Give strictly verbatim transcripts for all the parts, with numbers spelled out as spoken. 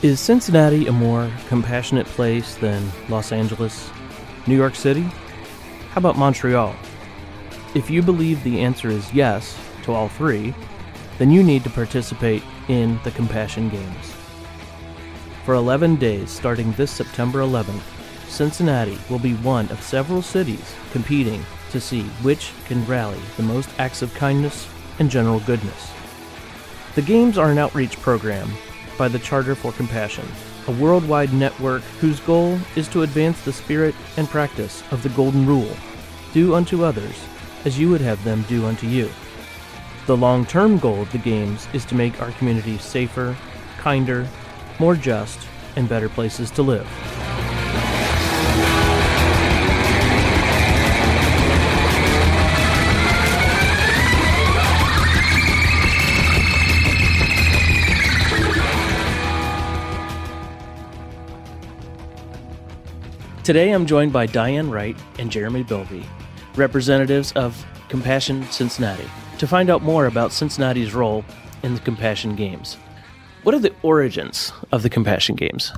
Is Cincinnati a more compassionate place than Los Angeles, New York City? How about Montreal? If you believe the answer is yes to all three, then you need to participate in the Compassion Games. For eleven days, starting this September eleventh, Cincinnati will be one of several cities competing to see which can rally the most acts of kindness and general goodness. The Games are an outreach program by the Charter for Compassion, a worldwide network whose goal is to advance the spirit and practice of the Golden Rule, do unto others as you would have them do unto you. The long-term goal of the Games is to make our communities safer, kinder, more just, and better places to live. Today I'm joined by Diane Wright and Jeremy Bilby, representatives of Compassion Cincinnati, to find out more about Cincinnati's role in the Compassion Games. What are the origins of the Compassion Games?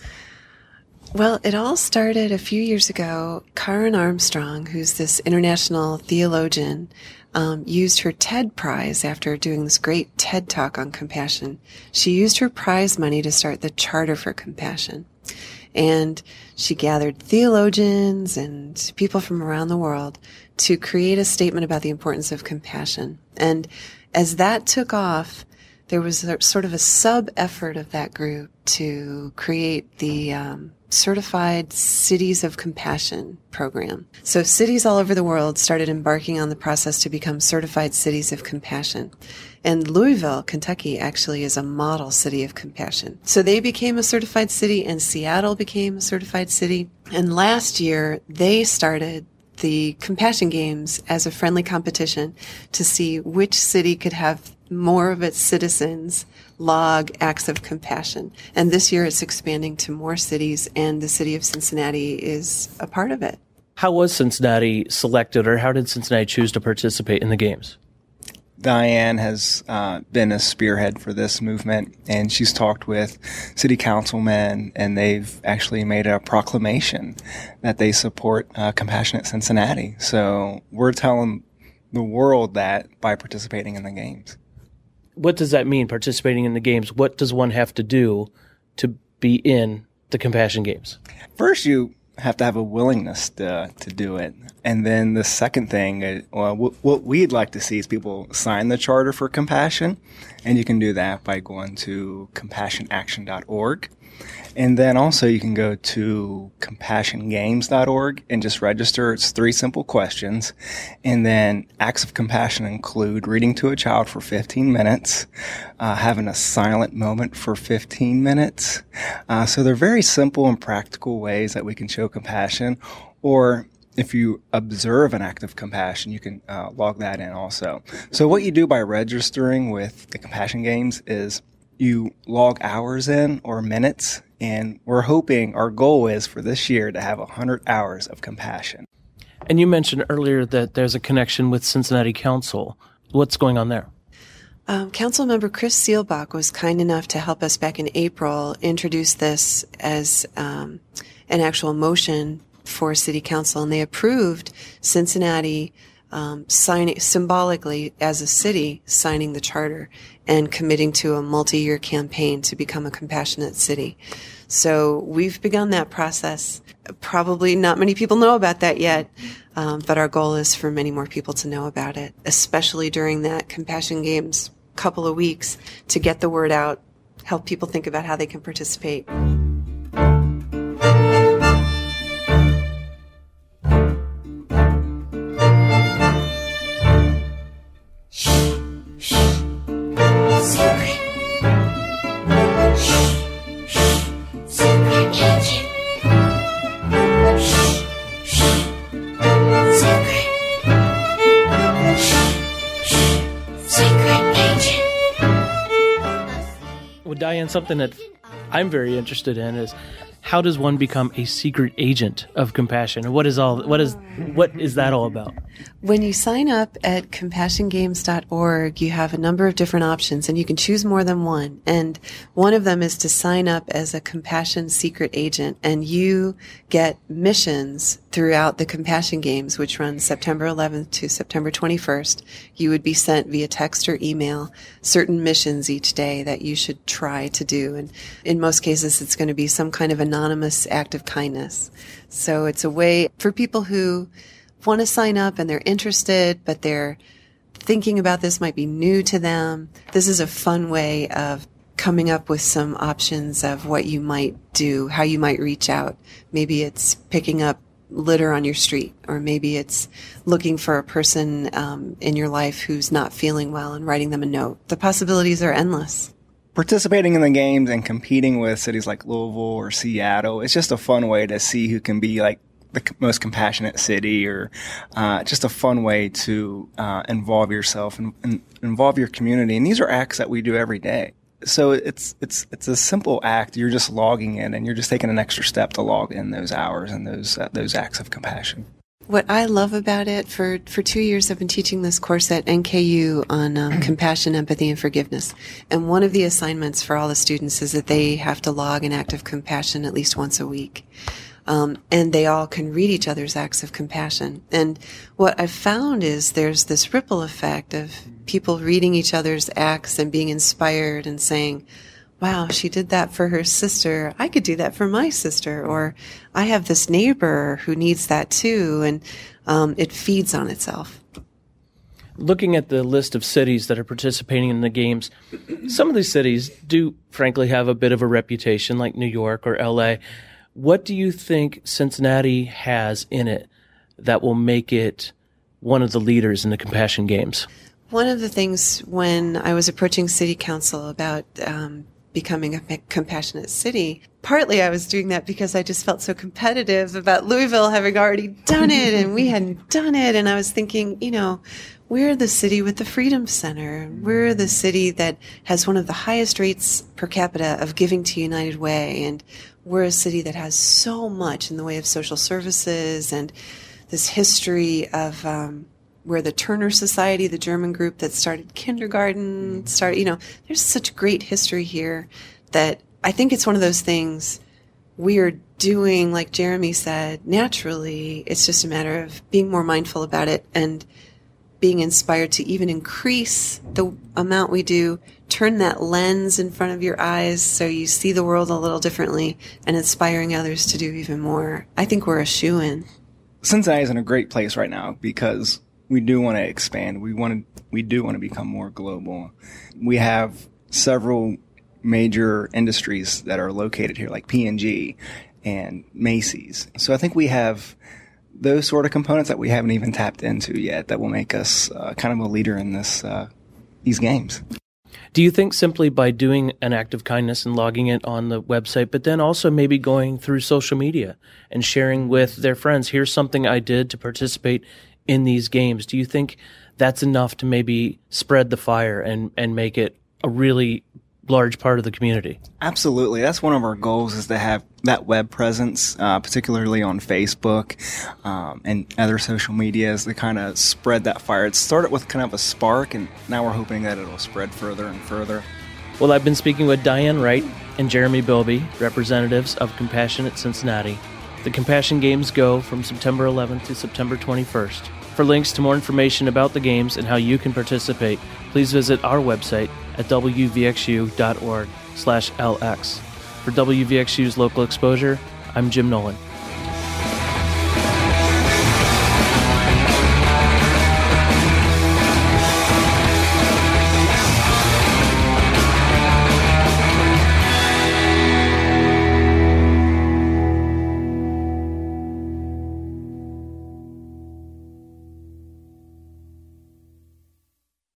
Well, it all started a few years ago. Karen Armstrong, who's this international theologian, um, used her TED Prize after doing this great TED Talk on compassion. She used her prize money to start the Charter for Compassion. And she gathered theologians and people from around the world to create a statement about the importance of compassion. And as that took off, there was a, sort of a sub-effort of that group to create the um, Certified Cities of Compassion program. So cities all over the world started embarking on the process to become certified cities of compassion. And Louisville, Kentucky, actually is a model city of compassion. So they became a certified city, and Seattle became a certified city. And last year, they started the Compassion Games as a friendly competition to see which city could have more of its citizens log acts of compassion. And this year it's expanding to more cities, and the city of Cincinnati is a part of it. How was Cincinnati selected, or how did Cincinnati choose to participate in the Games? Diane has uh, been a spearhead for this movement, and she's talked with city councilmen, and they've actually made a proclamation that they support uh, Compassionate Cincinnati. So we're telling the world that by participating in the Games. What does that mean, participating in the Games? What does one have to do to be in the Compassion Games? First, you have to have a willingness to, to do it. And then the second thing, uh, well, w- what we'd like to see is people sign the Charter for Compassion. And you can do that by going to compassion action dot org. And then also you can go to compassion games dot org and just register. It's three simple questions. And then acts of compassion include reading to a child for fifteen minutes, uh, having a silent moment for fifteen minutes. Uh, so they're very simple and practical ways that we can show compassion. Or if you observe an act of compassion, you can uh, log that in also. So what you do by registering with the Compassion Games is you log hours in or minutes, and we're hoping, our goal is for this year to have one hundred hours of compassion. And you mentioned earlier that there's a connection with Cincinnati Council. What's going on there? Um, Councilmember Chris Seelbach was kind enough to help us back in April introduce this as um, an actual motion for City Council, and they approved Cincinnati um, signing symbolically as a city signing the charter and committing to a multi-year campaign to become a compassionate city. So we've begun that process. Probably not many people know about that yet, um, but our goal is for many more people to know about it, especially during that Compassion Games couple of weeks, to get the word out, help people think about how they can participate. Well, Diane, something that I'm very interested in is how does one become a secret agent of compassion? What is all what is what is that all about? When you sign up at compassion games dot org, you have a number of different options, and you can choose more than one. And one of them is to sign up as a Compassion Secret Agent, and you get missions throughout the Compassion Games, which run September eleventh to September twenty-first. You would be sent via text or email certain missions each day that you should try to do. And in most cases, it's going to be some kind of anonymous act of kindness. So it's a way for people who want to sign up and they're interested, but they're thinking about this, might be new to them. This is a fun way of coming up with some options of what you might do, how you might reach out. Maybe it's picking up litter on your street, or maybe it's looking for a person um, in your life who's not feeling well and writing them a note. The possibilities are endless. Participating in the games and competing with cities like Louisville or Seattle, it's just a fun way to see who can be like the most compassionate city, or uh, just a fun way to uh, involve yourself and, and involve your community. And these are acts that we do every day. So it's it's it's a simple act. You're just logging in, and you're just taking an extra step to log in those hours and those uh, those acts of compassion. What I love about it, for, for two years I've been teaching this course at N K U on um, compassion, empathy, and forgiveness. And one of the assignments for all the students is that they have to log an act of compassion at least once a week. Um, and they all can read each other's acts of compassion. And what I've found is there's this ripple effect of people reading each other's acts and being inspired and saying, wow, she did that for her sister. I could do that for my sister. Or I have this neighbor who needs that too. And um, it feeds on itself. Looking at the list of cities that are participating in the games, some of these cities do, frankly, have a bit of a reputation, like New York or L A. What do you think Cincinnati has in it that will make it one of the leaders in the Compassion Games? One of the things when I was approaching City Council about um, becoming a compassionate city, partly I was doing that because I just felt so competitive about Louisville having already done it and we hadn't done it. And I was thinking, you know, we're the city with the Freedom Center. We're the city that has one of the highest rates per capita of giving to United Way. And we're a city that has so much in the way of social services and this history of um, where the Turner Society, the German group that started kindergarten, started, you know, there's such great history here that I think it's one of those things we are doing, like Jeremy said, naturally. It's just a matter of being more mindful about it and being inspired to even increase the amount we do, turn that lens in front of your eyes so you see the world a little differently, and inspiring others to do even more. I think we're a shoo-in. Cincinnati is in a great place right now because we do want to expand. We want to, we do want to become more global. We have several major industries that are located here, like P and G and Macy's. So I think we have those sort of components that we haven't even tapped into yet that will make us uh, kind of a leader in this uh, these games. Do you think simply by doing an act of kindness and logging it on the website, but then also maybe going through social media and sharing with their friends, here's something I did to participate in these games, do you think that's enough to maybe spread the fire and, and make it a really large part of the community? Absolutely. That's one of our goals, is to have that web presence, uh, particularly on Facebook um, and other social medias, to kind of spread that fire. It started with kind of a spark, and now we're hoping that it'll spread further and further. Well, I've been speaking with Diane Wright and Jeremy Bilby, representatives of Compassionate Cincinnati. The Compassion Games go from September eleventh to September twenty-first. For links to more information about the games and how you can participate, please visit our website at w v x u dot org slash l x. For W V X U's Local Exposure, I'm Jim Nolan.